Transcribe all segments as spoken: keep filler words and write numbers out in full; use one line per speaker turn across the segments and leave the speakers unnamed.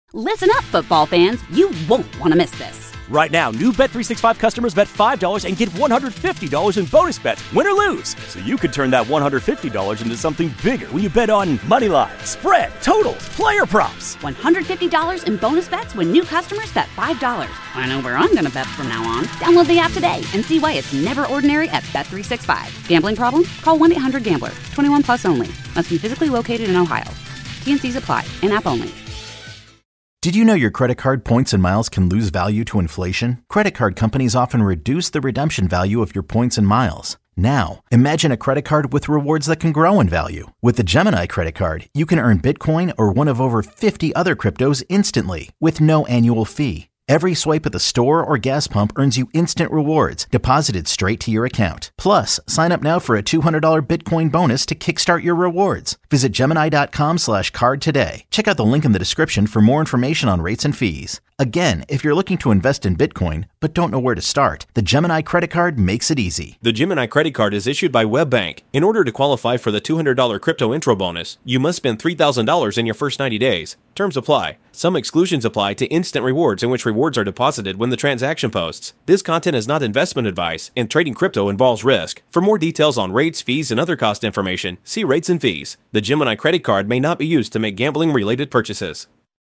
Listen up, football fans. You won't want to miss this.
Right now, new Bet three sixty-five customers bet five dollars and get one hundred fifty dollars in bonus bets, win or lose. So you could turn that one hundred fifty dollars into something bigger when you bet on money line, spread, totals, player props.
one hundred fifty dollars in bonus bets when new customers bet five dollars. I know where I'm going to bet from now on. Download the app today and see why it's never ordinary at Bet three sixty-five. Gambling problem? Call one eight hundred gambler. twenty-one plus only. Must be physically located in Ohio. T N Cs apply. In-app only.
Did you know your credit card points and miles can lose value to inflation? Credit card companies often reduce the redemption value of your points and miles. Now, imagine a credit card with rewards that can grow in value. With the Gemini Credit Card, you can earn Bitcoin or one of over fifty other cryptos instantly with no annual fee. Every swipe at the store or gas pump earns you instant rewards deposited straight to your account. Plus, sign up now for a two hundred dollars Bitcoin bonus to kickstart your rewards. Visit Gemini.com slash card today. Check out the link in the description for more information on rates and fees. Again, if you're looking to invest in Bitcoin but don't know where to start, the Gemini Credit Card makes it easy.
The Gemini Credit Card is issued by WebBank. In order to qualify for the two hundred dollars crypto intro bonus, you must spend three thousand dollars in your first ninety days. Terms apply. Some exclusions apply to instant rewards, in which rewards are deposited when the transaction posts. This content is not investment advice, and trading crypto involves risk. For more details on rates, fees, and other cost information, see rates and fees. The Gemini Credit Card may not be used to make gambling-related purchases.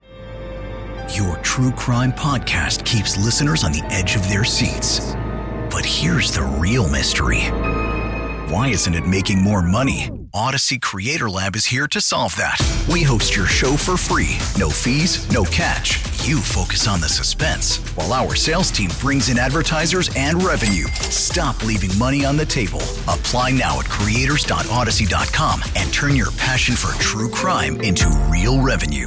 Your true crime podcast keeps listeners on the edge of their seats. But here's the real mystery. Why isn't it making more money? Odyssey Creator Lab is here to solve that. We host your show for free. No fees, no catch. You focus on the suspense, while our sales team brings in advertisers and revenue. Stop leaving money on the table. Apply now at creators dot odyssey dot com and turn your passion for true crime into real revenue.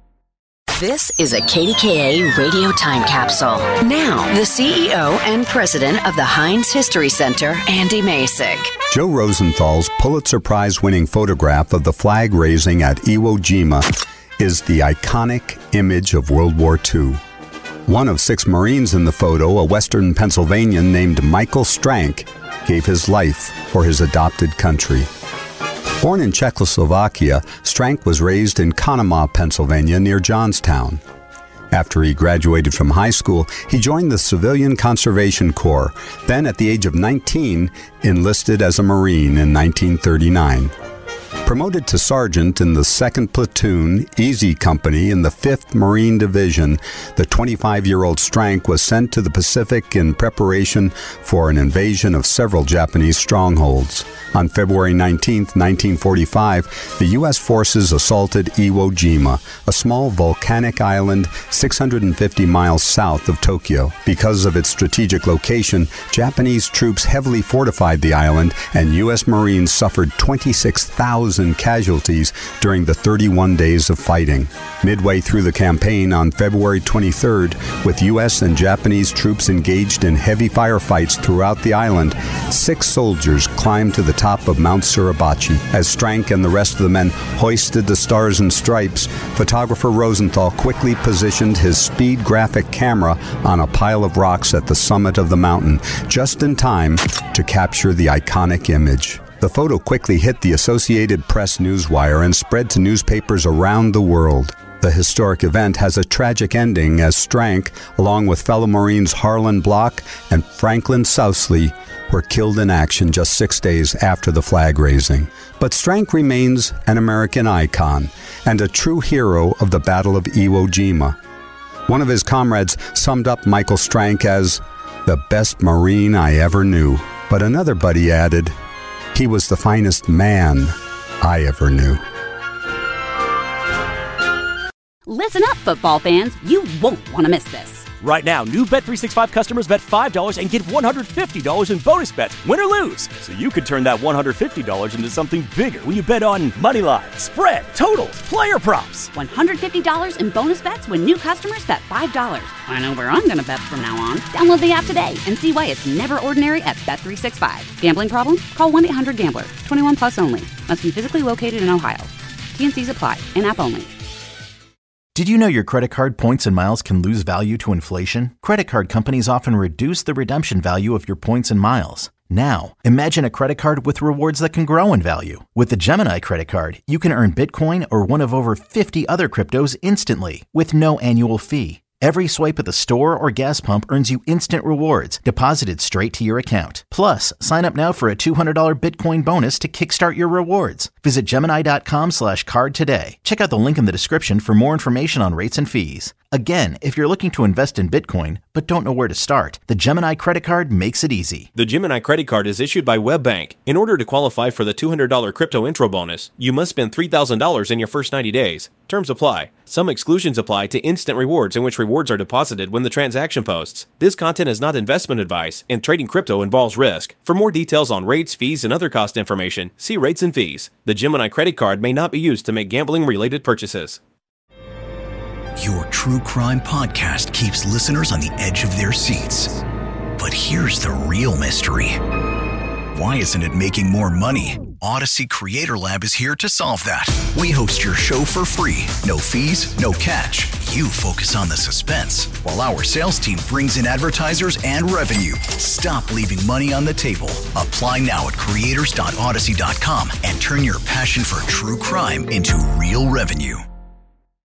This is a K D K A radio time capsule. Now, the C E O and president of the Heinz History Center, Andy Masek.
Joe Rosenthal's Pulitzer Prize-winning photograph of the flag raising at Iwo Jima is the iconic image of World War Two. One of six Marines in the photo, a Western Pennsylvanian named Michael Strank, gave his life for his adopted country. Born in Czechoslovakia, Strank was raised in Conemaugh, Pennsylvania, near Johnstown. After he graduated from high school, he joined the Civilian Conservation Corps, then at the age of nineteen, enlisted as a Marine in nineteen thirty-nine. Promoted to sergeant in the second Platoon, Easy Company in the fifth Marine Division, the twenty-five-year-old Strank was sent to the Pacific in preparation for an invasion of several Japanese strongholds. On February nineteenth, nineteen forty-five, the U S forces assaulted Iwo Jima, a small volcanic island six hundred fifty miles south of Tokyo. Because of its strategic location, Japanese troops heavily fortified the island, and U S Marines suffered twenty-six thousand casualties during the thirty-one days of fighting. Midway through the campaign on February twenty-third, with U S and Japanese troops engaged in heavy firefights throughout the island, six soldiers climbed to the top of Mount Suribachi. As Strank and the rest of the men hoisted the Stars and Stripes, photographer Rosenthal quickly positioned his speed graphic camera on a pile of rocks at the summit of the mountain, just in time to capture the iconic image. The photo quickly hit the Associated Press newswire and spread to newspapers around the world. The historic event has a tragic ending as Strank, along with fellow Marines Harlan Block and Franklin Sousley, were killed in action just six days after the flag raising. But Strank remains an American icon and a true hero of the Battle of Iwo Jima. One of his comrades summed up Michael Strank as the best Marine I ever knew. But another buddy added, he was the finest man I ever knew.
Listen up, football fans. You won't want to miss this.
Right now, new Bet three sixty-five customers bet five dollars and get one hundred fifty dollars in bonus bets, win or lose. So you could turn that one hundred fifty dollars into something bigger when you bet on money line, spread, totals, player props.
one hundred fifty dollars in bonus bets when new customers bet five dollars. I know where I'm going to bet from now on. Download the app today and see why it's never ordinary at Bet three sixty-five. Gambling problem? Call one eight hundred gambler. twenty-one plus only. Must be physically located in Ohio. T N Cs apply. In-app only.
Did you know your credit card points and miles can lose value to inflation? Credit card companies often reduce the redemption value of your points and miles. Now, imagine a credit card with rewards that can grow in value. With the Gemini credit card, you can earn Bitcoin or one of over fifty other cryptos instantly with no annual fee. Every swipe at the store or gas pump earns you instant rewards deposited straight to your account. Plus, sign up now for a two hundred dollars Bitcoin bonus to kickstart your rewards. Visit Gemini.com slash card today. Check out the link in the description for more information on rates and fees. Again, if you're looking to invest in Bitcoin but don't know where to start, the Gemini credit card makes it easy.
The Gemini credit card is issued by WebBank. In order to qualify for the two hundred dollars crypto intro bonus, you must spend three thousand dollars in your first ninety days. Terms apply. Some exclusions apply to instant rewards, in which rewards are deposited when the transaction posts. This content is not investment advice, and trading crypto involves risk. For more details on rates, fees, and other cost information, see rates and fees. The Gemini credit card may not be used to make gambling-related purchases.
Your true crime podcast keeps listeners on the edge of their seats. But here's the real mystery. Why isn't it making more money? Odyssey Creator Lab is here to solve that. We host your show for free. No fees, no catch. You focus on the suspense, while our sales team brings in advertisers and revenue. Stop leaving money on the table. Apply now at creators dot odyssey dot com and turn your passion for true crime into real revenue.